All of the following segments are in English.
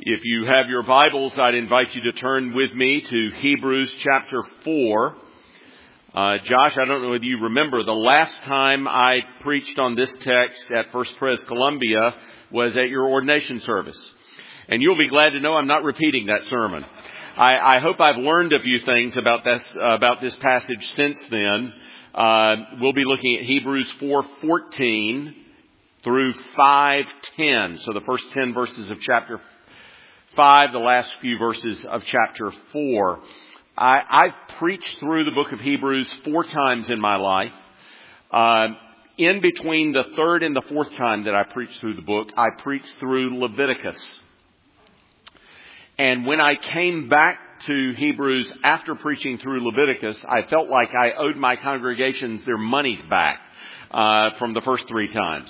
If you have your Bibles, I'd invite you to turn with me to Hebrews chapter 4. Josh, I don't know whether you remember, the last time I preached on this text at First Pres Columbia was at your ordination service. And you'll be glad to know I'm not repeating that sermon. I hope I've learned a few things about this passage since then. We'll be looking at Hebrews 4:14 through 5:10. So the first 10 verses of chapter 5, the last few verses of chapter 4. I've preached through the book of Hebrews 4 times in my life. In between the third and the fourth time that I preached through the book, I preached through Leviticus. And when I came back to Hebrews after preaching through Leviticus, I felt like I owed my congregations their monies back from the first 3 times.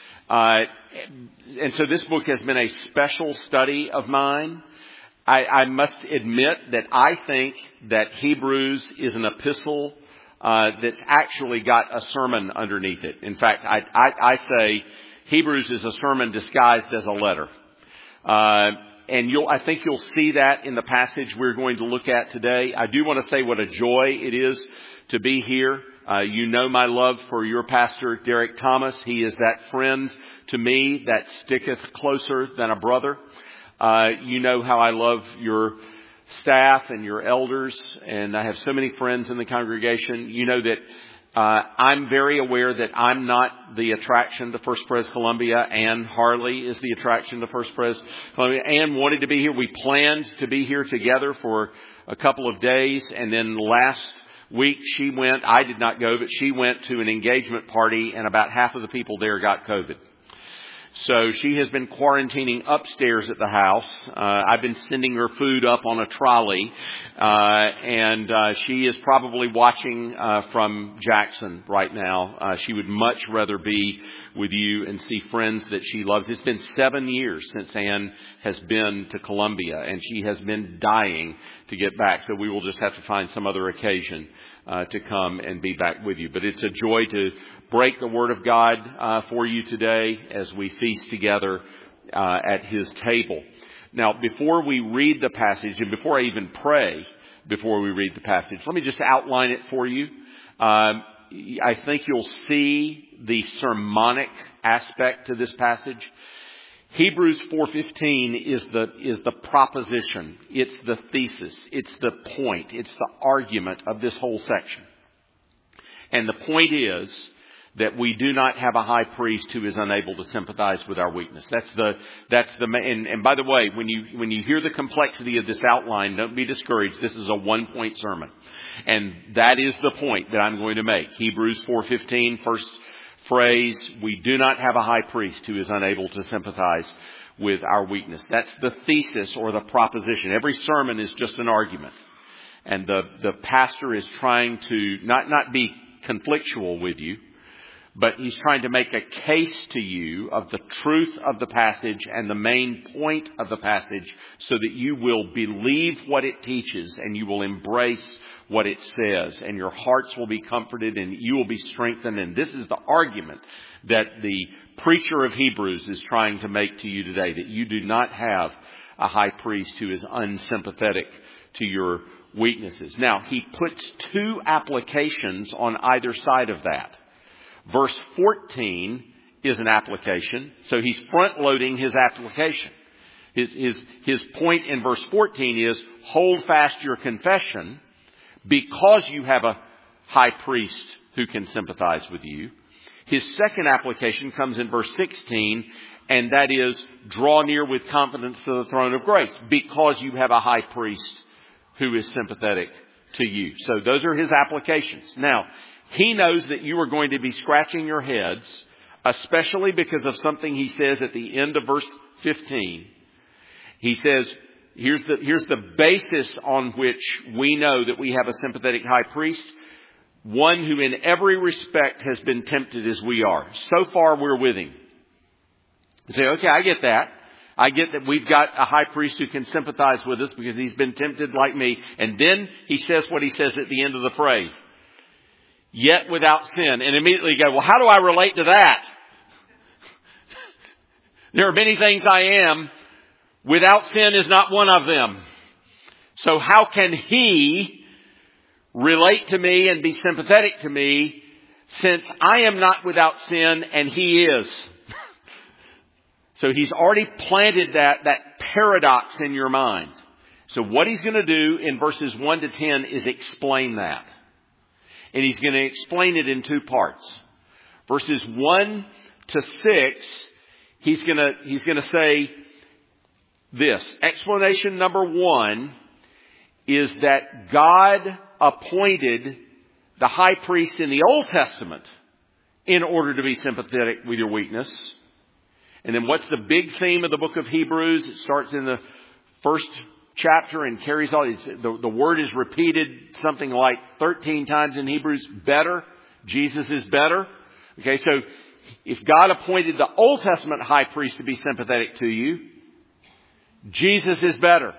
And so this book has been a special study of mine. I must admit that I think that Hebrews is an epistle that's actually got a sermon underneath it. In fact, I say Hebrews is a sermon disguised as a letter. And I think you'll see that in the passage we're going to look at today. I do want to say what a joy it is to be here. You know my love for your pastor, Derek Thomas. He is that friend to me that sticketh closer than a brother. You know how I love your staff and your elders, and I have so many friends in the congregation. You know that I'm very aware that I'm not the attraction to First Pres Columbia. Ann Harley is the attraction to First Pres Columbia. Ann wanted to be here. We planned to be here together for a couple of days, and then last week she went. I did not go, but she went to an engagement party, and about half of the people there got COVID. So she has been quarantining upstairs at the house. I've been sending her food up on a trolley. And she is probably watching from Jackson right now. She would much rather be with you and see friends that she loves. It's been 7 years since Ann has been to Columbia, and she has been dying to get back. So we will just have to find some other occasion to come and be back with you. But it's a joy to break the Word of God for you today as we feast together at His table. Now, before we read the passage, and before I even pray before we read the passage, let me just outline it for you. I think you'll see the sermonic aspect to this passage. Hebrews 4:15 is the proposition. It's the thesis. It's the point. It's the argument of this whole section. And the point is that we do not have a high priest who is unable to sympathize with our weakness. And by the way, when you hear the complexity of this outline, don't be discouraged. This is a 1-point sermon. And that is the point that I'm going to make. Hebrews 4:15, first phrase, we do not have a high priest who is unable to sympathize with our weakness. That's the thesis or the proposition. Every sermon is just an argument. And the pastor is trying to not be conflictual with you, but he's trying to make a case to you of the truth of the passage and the main point of the passage so that you will believe what it teaches and you will embrace what it says, and your hearts will be comforted and you will be strengthened. And this is the argument that the preacher of Hebrews is trying to make to you today, that you do not have a high priest who is unsympathetic to your weaknesses. Now, he puts 2 applications on either side of that. Verse 14 is an application, so he's front-loading his application. His point in verse 14 is, hold fast your confession because you have a high priest who can sympathize with you. His second application comes in verse 16, and that is, draw near with confidence to the throne of grace because you have a high priest who is sympathetic to you. So those are his applications. Now, he knows that you are going to be scratching your heads, especially because of something he says at the end of verse 15. He says, here's the basis on which we know that we have a sympathetic high priest, one who in every respect has been tempted as we are. So far we're with him. You say, okay, I get that. I get that we've got a high priest who can sympathize with us because he's been tempted like me. And then he says what he says at the end of the phrase. Yet without sin. And immediately you go, well, how do I relate to that? There are many things I am, without sin is not one of them. So how can He relate to me and be sympathetic to me since I am not without sin and He is? So He's already planted that paradox in your mind. So what He's going to do in verses 1 to 10 is explain that. And He's going to explain it in two parts. Verses 1 to 6, He's going to say this. Explanation number 1 is that God appointed the high priest in the Old Testament in order to be sympathetic with your weakness. And then what's the big theme of the book of Hebrews? It starts in the first chapter and carries all these. The word is repeated something like 13 times in Hebrews. Better. Jesus is better. Okay, so if God appointed the Old Testament high priest to be sympathetic to you, Jesus is better.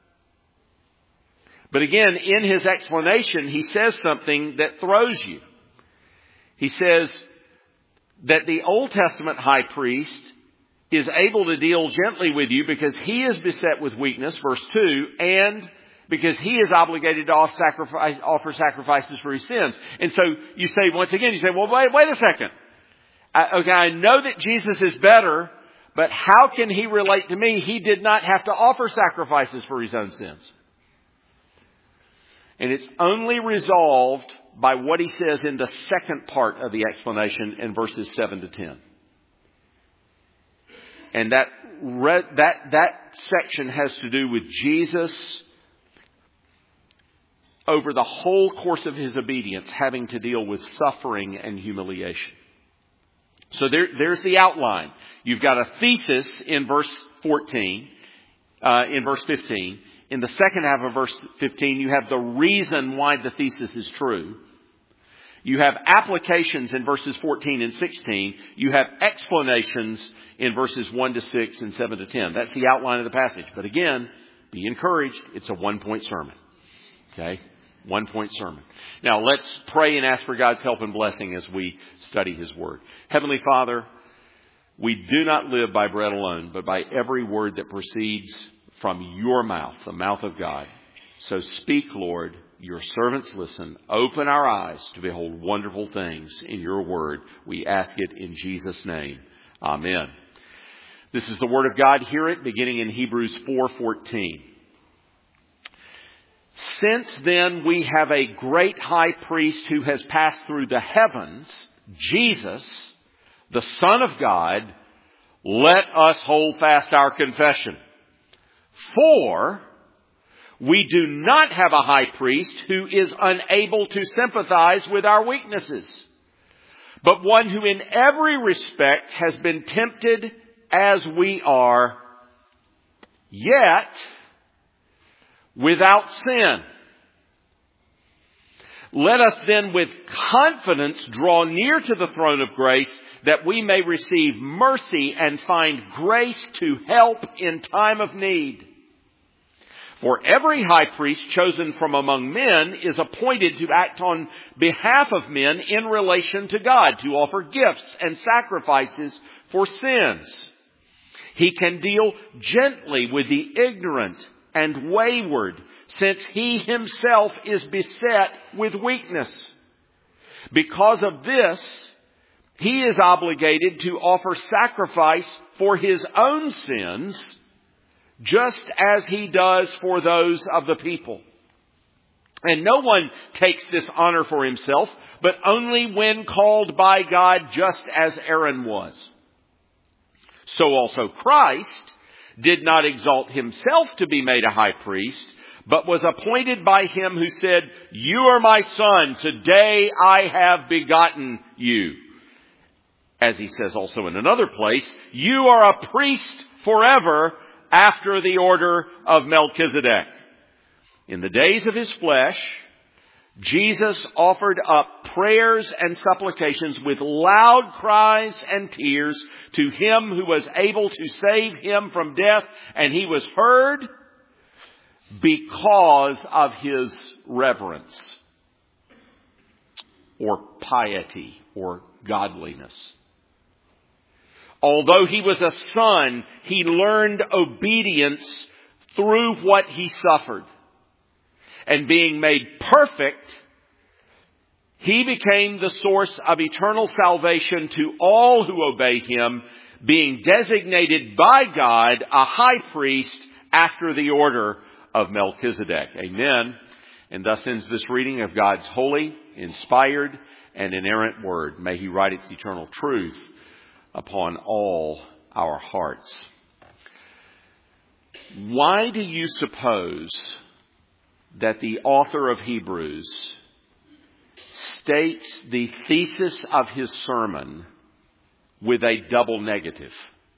But again, in his explanation, he says something that throws you. He says that the Old Testament high priest is able to deal gently with you because he is beset with weakness, verse 2, and because he is obligated to offer sacrifices for his sins. And so you say, once again, well, wait a second. Okay, I know that Jesus is better, but how can he relate to me? He did not have to offer sacrifices for his own sins. And it's only resolved by what he says in the second part of the explanation in verses 7 to 10. And that section has to do with Jesus over the whole course of his obedience having to deal with suffering and humiliation. So there's the outline. You've got a thesis in verse 14, in verse 15. In the second half of verse 15, you have the reason why the thesis is true. You have applications in verses 14 and 16. You have explanations in verses 1 to 6 and 7 to 10. That's the outline of the passage. But again, be encouraged. It's a one-point sermon. Okay? One-point sermon. Now let's pray and ask for God's help and blessing as we study His Word. Heavenly Father, we do not live by bread alone, but by every word that proceeds from your mouth, the mouth of God. So speak, Lord. Your servants listen. Open our eyes to behold wonderful things in your word. We ask it in Jesus' name. Amen. This is the word of God. Hear it beginning in Hebrews 4:14. Since then we have a great high priest who has passed through the heavens, Jesus, the Son of God, let us hold fast our confession. For we do not have a high priest who is unable to sympathize with our weaknesses, but one who in every respect has been tempted as we are, yet without sin. Let us then with confidence draw near to the throne of grace that we may receive mercy and find grace to help in time of need. For every high priest chosen from among men is appointed to act on behalf of men in relation to God, to offer gifts and sacrifices for sins. He can deal gently with the ignorant and wayward, since he himself is beset with weakness. Because of this, he is obligated to offer sacrifice for his own sins, just as he does for those of the people. And no one takes this honor for himself, but only when called by God, just as Aaron was. So also Christ did not exalt himself to be made a high priest, but was appointed by him who said, "You are my son, today I have begotten you." As he says also in another place, "You are a priest forever after the order of Melchizedek." In the days of his flesh, Jesus offered up prayers and supplications with loud cries and tears to him who was able to save him from death, and he was heard because of his reverence or piety or godliness. Although he was a son, he learned obedience through what he suffered. And being made perfect, he became the source of eternal salvation to all who obey him, being designated by God a high priest after the order of Melchizedek. Amen. And thus ends this reading of God's holy, inspired, and inerrant word. May he write its eternal truth upon all our hearts. Why do you suppose that the author of Hebrews states the thesis of his sermon with a double negative?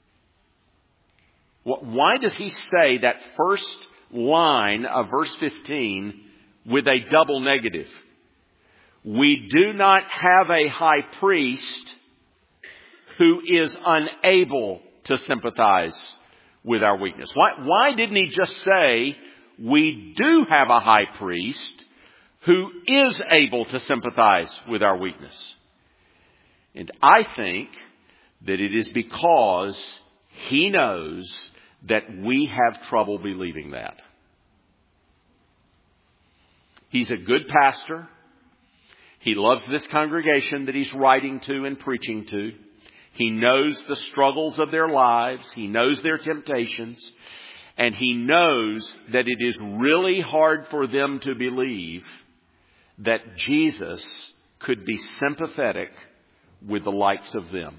Why does he say that first line of verse 15 with a double negative? We do not have a high priest who is unable to sympathize with our weakness. Why didn't he just say, we do have a high priest who is able to sympathize with our weakness? And I think that it is because he knows that we have trouble believing that. He's a good pastor. He loves this congregation that he's writing to and preaching to. He knows the struggles of their lives. He knows their temptations. And he knows that it is really hard for them to believe that Jesus could be sympathetic with the likes of them.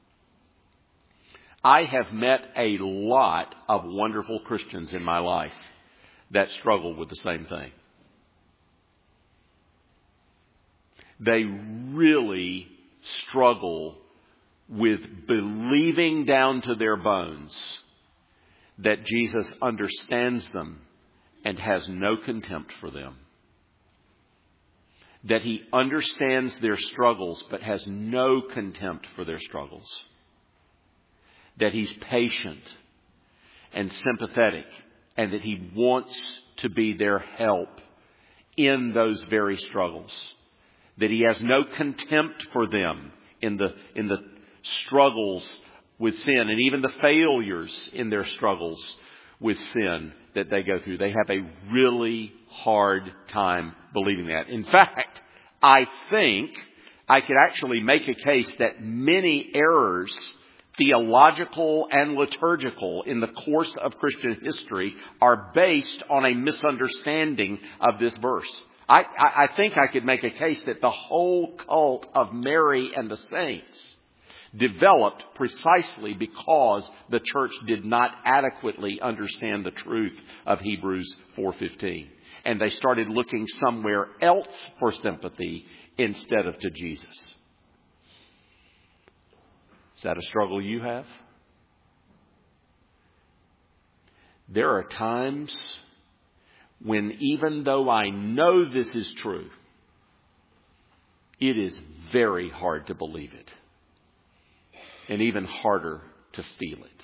I have met a lot of wonderful Christians in my life that struggle with the same thing. They really struggle with believing down to their bones that Jesus understands them and has no contempt for them. That he understands their struggles but has no contempt for their struggles. That he's patient and sympathetic and that he wants to be their help in those very struggles. That he has no contempt for them in the struggles with sin and even the failures in their struggles with sin that they go through. They have a really hard time believing that. In fact, I think I could actually make a case that many errors, theological and liturgical, in the course of Christian history are based on a misunderstanding of this verse. I think I could make a case that the whole cult of Mary and the saints developed precisely because the church did not adequately understand the truth of Hebrews 4:15. And they started looking somewhere else for sympathy instead of to Jesus. Is that a struggle you have? There are times when, even though I know this is true, it is very hard to believe it. And even harder to feel it.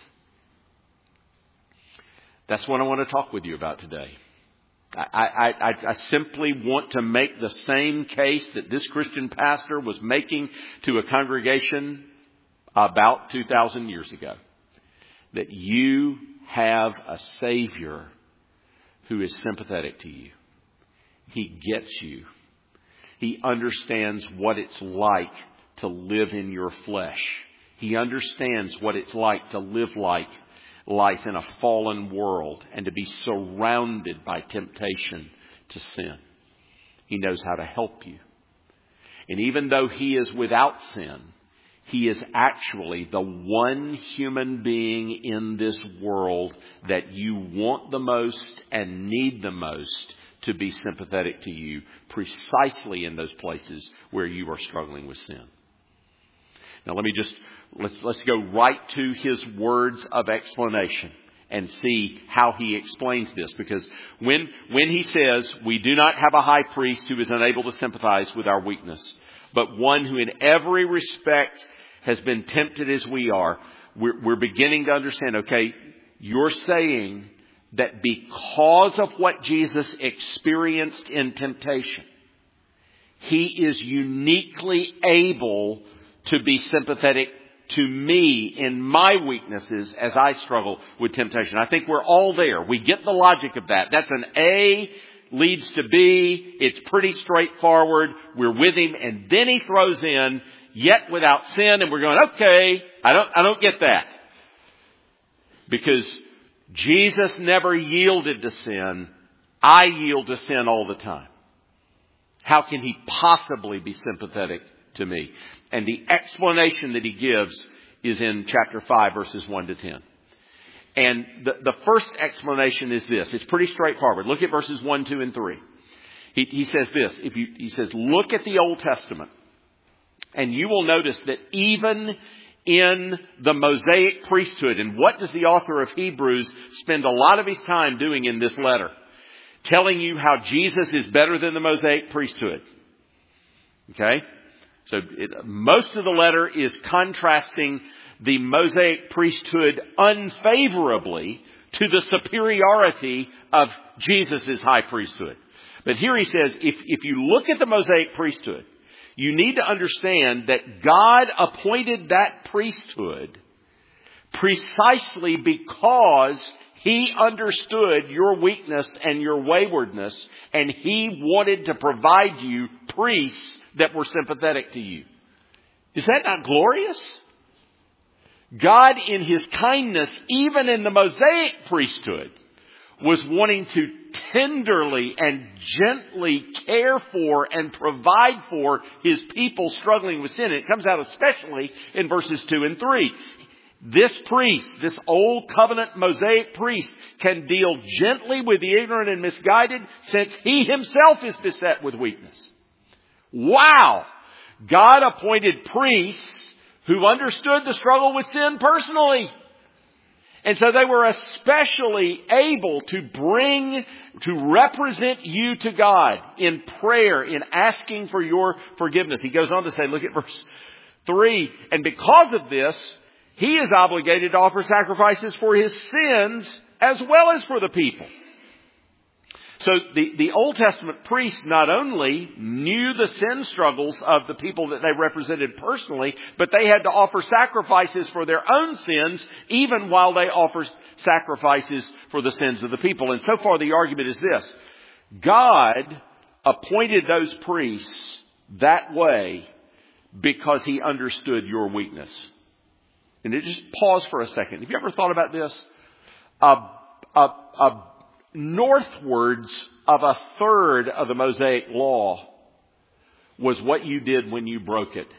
That's what I want to talk with you about today. I simply want to make the same case that this Christian pastor was making to a congregation about 2,000 years ago. That you have a Savior who is sympathetic to you. He gets you. He understands what it's like to live in your flesh. He understands what it's like to live like life in a fallen world and to be surrounded by temptation to sin. He knows how to help you. And even though he is without sin, he is actually the one human being in this world that you want the most and need the most to be sympathetic to you, precisely in those places where you are struggling with sin. Now let's go right to his words of explanation and see how he explains this. Because when he says, we do not have a high priest who is unable to sympathize with our weakness, but one who in every respect has been tempted as we are, we're beginning to understand, okay, you're saying that because of what Jesus experienced in temptation, he is uniquely able to be sympathetic to me in my weaknesses as I struggle with temptation. I think we're all there. We get the logic of that. That's an A leads to B. It's pretty straightforward. We're with him. And then he throws in, yet without sin. And we're going, okay, I don't get that. Because Jesus never yielded to sin. I yield to sin all the time. How can he possibly be sympathetic to me? And the explanation that he gives is in chapter 5, verses 1 to 10. And the first explanation is this. It's pretty straightforward. Look at verses 1, 2, and 3. He says this. He says, look at the Old Testament. And you will notice that even in the Mosaic priesthood, and what does the author of Hebrews spend a lot of his time doing in this letter? Telling you how Jesus is better than the Mosaic priesthood. Okay? So most of the letter is contrasting the Mosaic priesthood unfavorably to the superiority of Jesus' high priesthood. But here he says, if you look at the Mosaic priesthood, you need to understand that God appointed that priesthood precisely because he understood your weakness and your waywardness, and he wanted to provide you priests that were sympathetic to you. Is that not glorious? God, in his kindness, even in the Mosaic priesthood, was wanting to tenderly and gently care for and provide for his people struggling with sin. And it comes out especially in verses 2 and 3. This priest, this old covenant Mosaic priest, can deal gently with the ignorant and misguided since he himself is beset with weakness. Wow! God appointed priests who understood the struggle with sin personally. And so they were especially able to represent you to God in prayer, in asking for your forgiveness. He goes on to say, look at verse 3. And because of this, he is obligated to offer sacrifices for his sins as well as for the people. So the Old Testament priests not only knew the sin struggles of the people that they represented personally, but they had to offer sacrifices for their own sins even while they offered sacrifices for the sins of the people. And so far the argument is this. God appointed those priests that way because he understood your weakness. And just pause for a second. Have you ever thought about this? Northwards of a third of the Mosaic law was what you did when you broke it.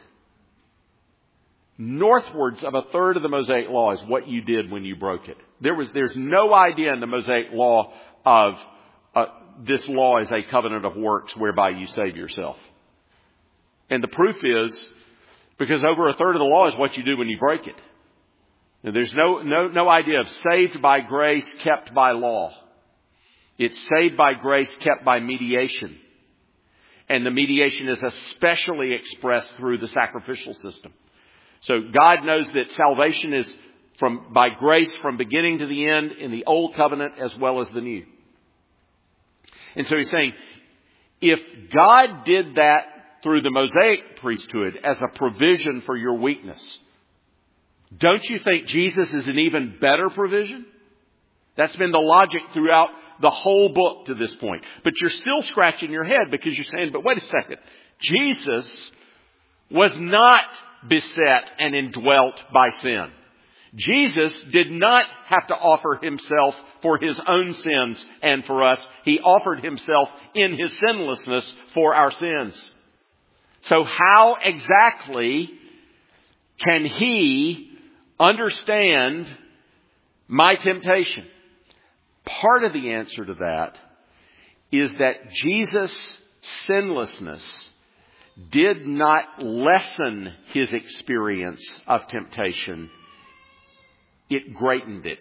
Northwards of a third of the Mosaic law is what you did when you broke it. There's no idea in the Mosaic law of this law is a covenant of works whereby you save yourself. And the proof is because over a third of the law is what you do when you break it. And there's no idea of saved by grace, kept by law. It's saved by grace, kept by mediation. And the mediation is especially expressed through the sacrificial system. So God knows that salvation is by grace from beginning to the end in the Old Covenant as well as the New. And so he's saying, if God did that through the Mosaic priesthood as a provision for your weakness, don't you think Jesus is an even better provision? That's been the logic throughout the whole book to this point. But you're still scratching your head because you're saying, but wait a second. Jesus was not beset and indwelt by sin. Jesus did not have to offer himself for his own sins and for us. He offered himself in his sinlessness for our sins. So how exactly can he understand my temptation? Part of the answer to that is that Jesus' sinlessness did not lessen his experience of temptation. It greatened it.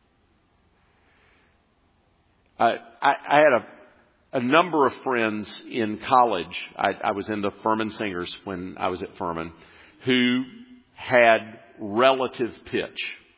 I had a number of friends in college. I was in the Furman Singers when I was at Furman, who had relative pitch.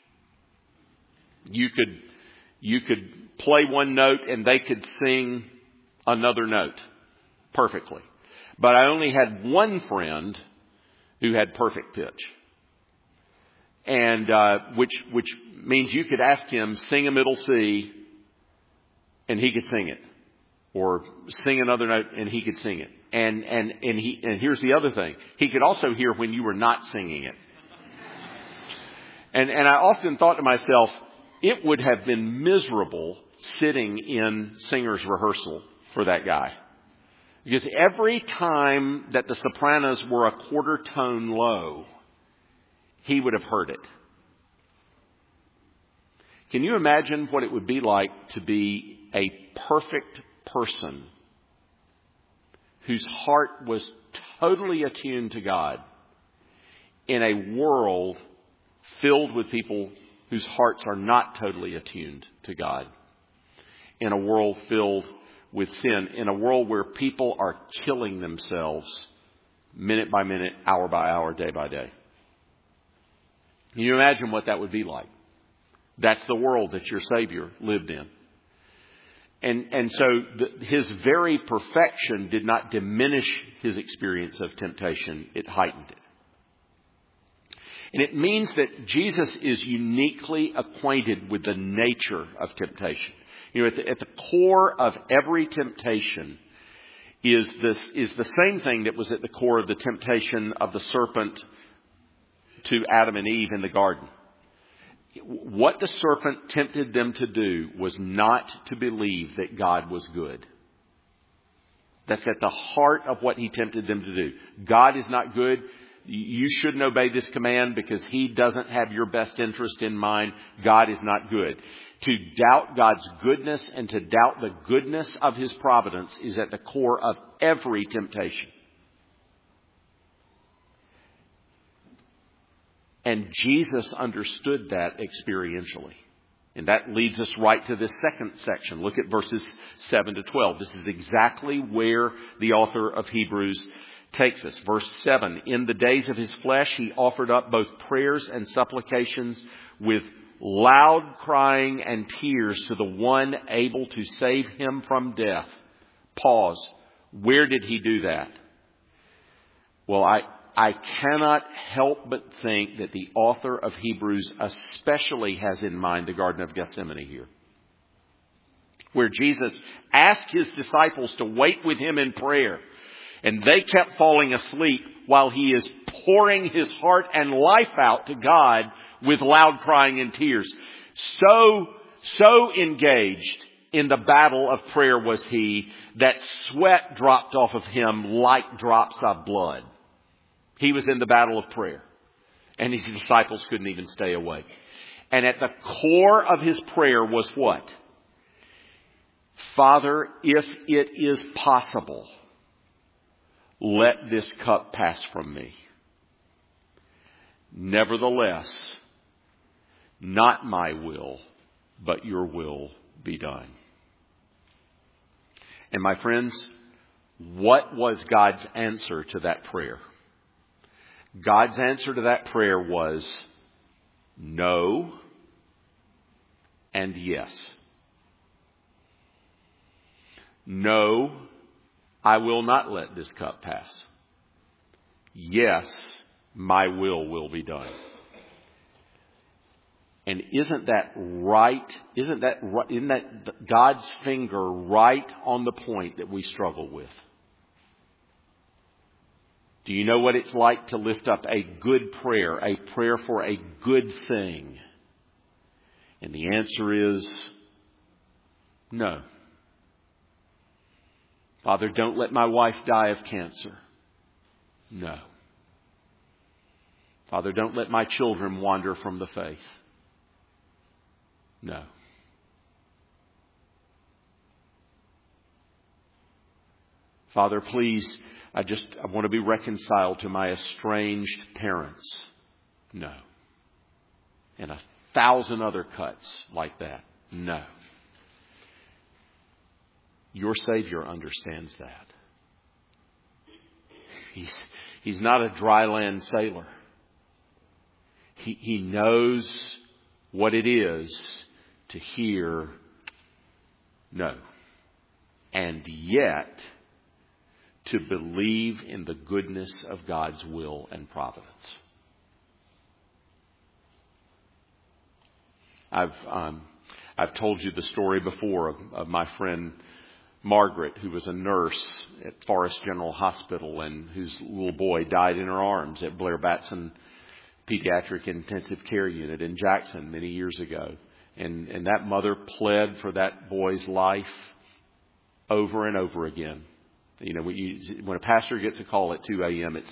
You could play one note and they could sing another note perfectly. But I only had one friend who had perfect pitch. and which means you could ask him, sing a middle C, and he could sing it, or sing another note, and he could sing it. And here's the other thing: he could also hear when you were not singing it. And I often thought to myself, it would have been miserable sitting in singer's rehearsal for that guy. Because every time that the sopranos were a quarter tone low, he would have heard it. Can you imagine what it would be like to be a perfect person whose heart was totally attuned to God in a world filled with people whose hearts are not totally attuned to God, in a world filled with sin, in a world where people are killing themselves minute by minute, hour by hour, day by day? Can you imagine what that would be like? That's the world that your Savior lived in. And so his very perfection did not diminish his experience of temptation. It heightened it. And it means that Jesus is uniquely acquainted with the nature of temptation. You know, at the core of every temptation is the same thing that was at the core of the temptation of the serpent to Adam and Eve in the garden. What the serpent tempted them to do was not to believe that God was good. That's at the heart of what he tempted them to do. God is not good. You shouldn't obey this command because he doesn't have your best interest in mind. God is not good. To doubt God's goodness and to doubt the goodness of his providence is at the core of every temptation. And Jesus understood that experientially. And that leads us right to this second section. Look at verses 7 to 12. This is exactly where the author of Hebrews takes us. Verse 7, in the days of his flesh, he offered up both prayers and supplications with loud crying and tears to the one able to save him from death. Pause. Where did he do that? Well, I cannot help but think that the author of Hebrews especially has in mind the Garden of Gethsemane here, where Jesus asked his disciples to wait with him in prayer, and they kept falling asleep while he is pouring his heart and life out to God with loud crying and tears. So engaged in the battle of prayer was he that sweat dropped off of him like drops of blood. He was in the battle of prayer, and his disciples couldn't even stay awake. And at the core of his prayer was what? Father, if it is possible, let this cup pass from me. Nevertheless, not my will, but your will be done. And my friends, what was God's answer to that prayer? God's answer to that prayer was no and yes. No, I will not let this cup pass. Yes, my will be done. And isn't that right? Isn't that God's finger right on the point that we struggle with? Do you know what it's like to lift up a good prayer, a prayer for a good thing? And the answer is no. Father, don't let my wife die of cancer. No. Father, don't let my children wander from the faith. No. Father, please, I want to be reconciled to my estranged parents. No. And 1,000 other cuts like that. No. Your Savior understands that. He's not a dry land sailor. He knows what it is to hear no. And yet to believe in the goodness of God's will and providence. I've told you the story before of my friend Margaret, who was a nurse at Forest General Hospital and whose little boy died in her arms at Blair Batson Pediatric Intensive Care Unit in Jackson many years ago. And that mother pled for that boy's life over and over again. You know, when a pastor gets a call at 2 a.m., it's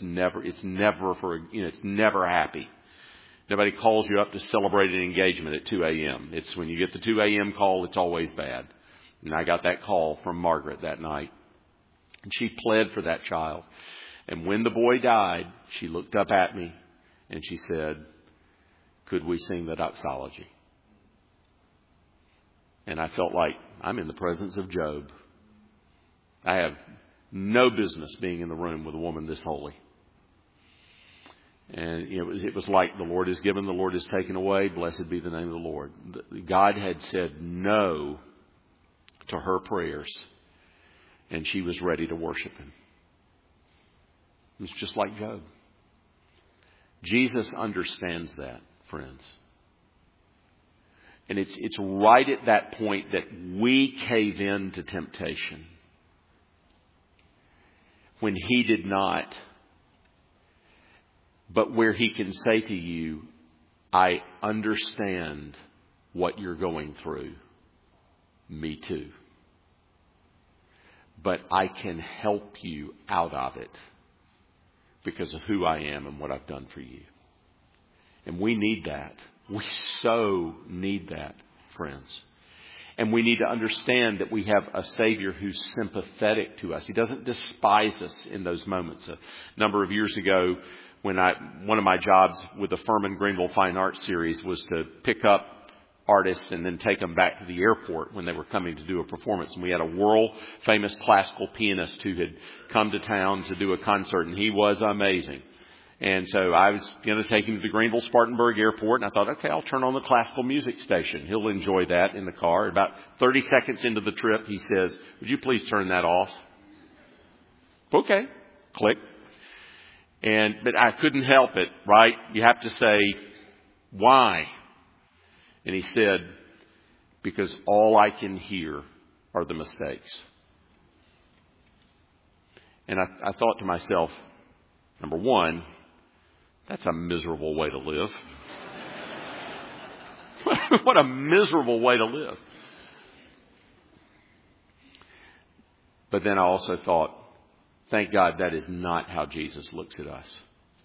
never happy. Nobody calls you up to celebrate an engagement at 2 a.m. It's when you get the 2 a.m. call, it's always bad. And I got that call from Margaret that night. And she pled for that child. And when the boy died, she looked up at me and she said, "Could we sing the doxology?" And I felt like I'm in the presence of Job. I have no business being in the room with a woman this holy. And it was like the Lord is given, the Lord is taken away. Blessed be the name of the Lord. God had said no to her prayers, and she was ready to worship Him. It's just like Job. Jesus understands that, friends. And it's right at that point that we cave in to temptation when He did not. But where He can say to you, "I understand what you're going through. Me too. But I can help you out of it because of who I am and what I've done for you." And we need that. We so need that, friends. And we need to understand that we have a Savior who's sympathetic to us. He doesn't despise us in those moments. A number of years ago, when one of my jobs with the Furman Greenville Fine Arts Series was to pick up artists and then take them back to the airport when they were coming to do a performance. And we had a world famous classical pianist who had come to town to do a concert, and he was amazing. And so I was going to take him to the Greenville Spartanburg Airport, and I thought, okay, I'll turn on the classical music station. He'll enjoy that in the car. About 30 seconds into the trip, he says, "Would you please turn that off?" Okay. Click. But I couldn't help it, right? You have to say, "Why?" And he said, "Because all I can hear are the mistakes." And I thought to myself, number one, that's a miserable way to live. What a miserable way to live. But then I also thought, thank God that is not how Jesus looks at us.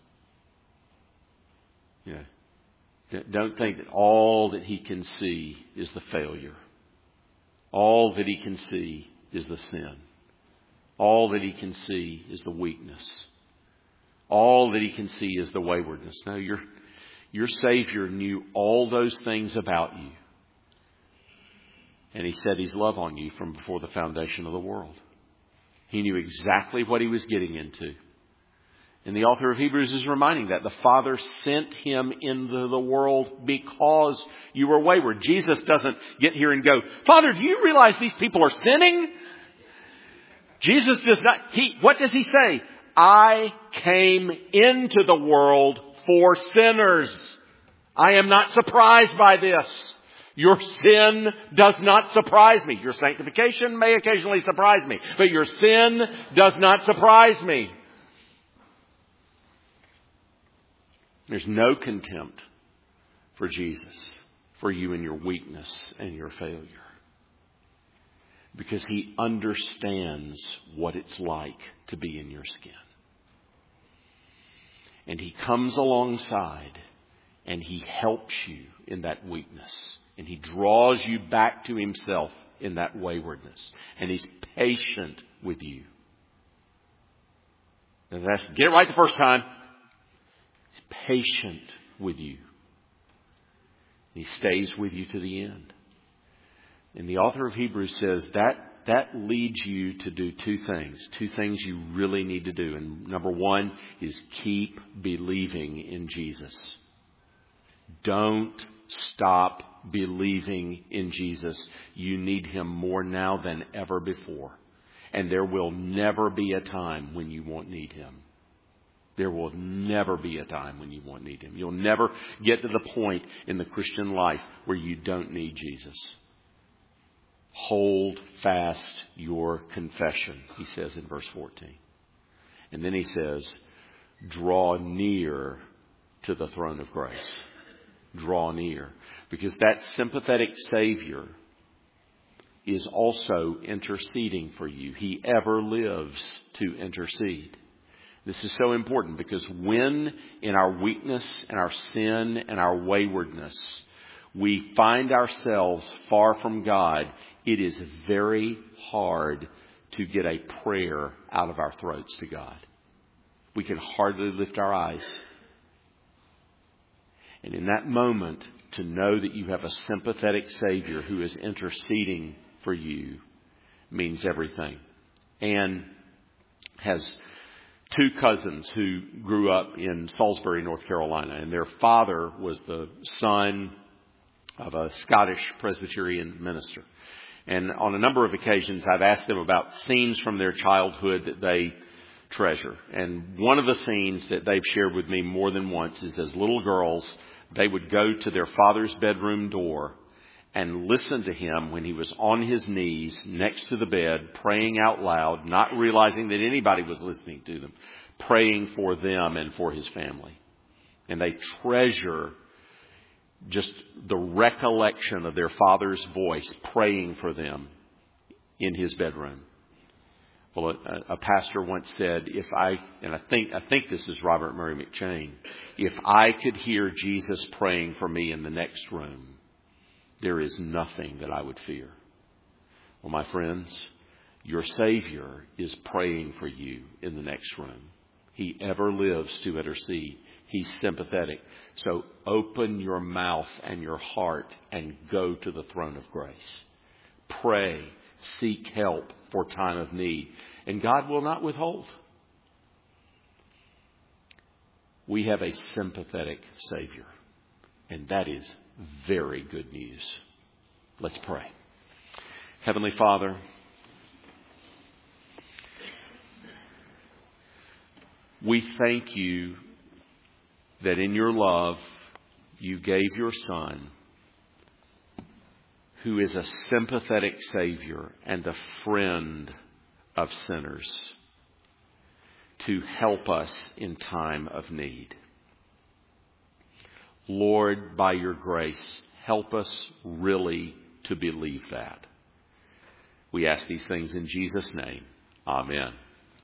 Don't think that all that He can see is the failure. All that He can see is the sin. All that He can see is the weakness. All that He can see is the waywardness. No, your Savior knew all those things about you. And He set His love on you from before the foundation of the world. He knew exactly what He was getting into. And the author of Hebrews is reminding that the Father sent Him into the world because you were wayward. Jesus doesn't get here and go, "Father, do you realize these people are sinning?" Jesus does not. What does He say? "I came into the world for sinners." I am not surprised by this. Your sin does not surprise me. Your sanctification may occasionally surprise me, but your sin does not surprise me. There's no contempt for Jesus, for you and your weakness and your failure. Because He understands what it's like to be in your skin. And He comes alongside and He helps you in that weakness. And He draws you back to Himself in that waywardness. And He's patient with you. And get it right the first time. He's patient with you. He stays with you to the end. And the author of Hebrews says that leads you to do two things you really need to do. And number one is keep believing in Jesus. Don't stop believing in Jesus. You need Him more now than ever before. And there will never be a time when you won't need Him. There will never be a time when you won't need Him. You'll never get to the point in the Christian life where you don't need Jesus. Hold fast your confession, he says in verse 14. And then he says, draw near to the throne of grace. Draw near. Because that sympathetic Savior is also interceding for you. He ever lives to intercede. This is so important because when in our weakness and our sin and our waywardness we find ourselves far from God, it is very hard to get a prayer out of our throats to God. We can hardly lift our eyes. And in that moment, to know that you have a sympathetic Savior who is interceding for you means everything. Anne has two cousins who grew up in Salisbury, North Carolina, and their father was the son of a Scottish Presbyterian minister. And on a number of occasions, I've asked them about scenes from their childhood that they treasure. And one of the scenes that they've shared with me more than once is as little girls, they would go to their father's bedroom door and listen to him when he was on his knees next to the bed, praying out loud, not realizing that anybody was listening to them, praying for them and for his family. And they treasure just the recollection of their father's voice praying for them in his bedroom. Well, a pastor once said, I think this is Robert Murray McCheyne, if I could hear Jesus praying for me in the next room, there is nothing that I would fear. Well, my friends, your Savior is praying for you in the next room. He ever lives to intercede. He's sympathetic. So open your mouth and your heart and go to the throne of grace. Pray, seek help for time of need, and God will not withhold. We have a sympathetic Savior, and that is very good news. Let's pray. Heavenly Father, we thank you that in your love you gave your Son, who is a sympathetic Savior and a friend of sinners, to help us in time of need. Lord, by your grace, help us really to believe that. We ask these things in Jesus' name. Amen.